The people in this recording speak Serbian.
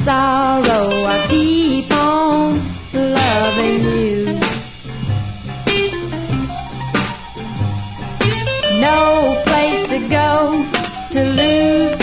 sorrow, I keep on loving you. No place to go to lose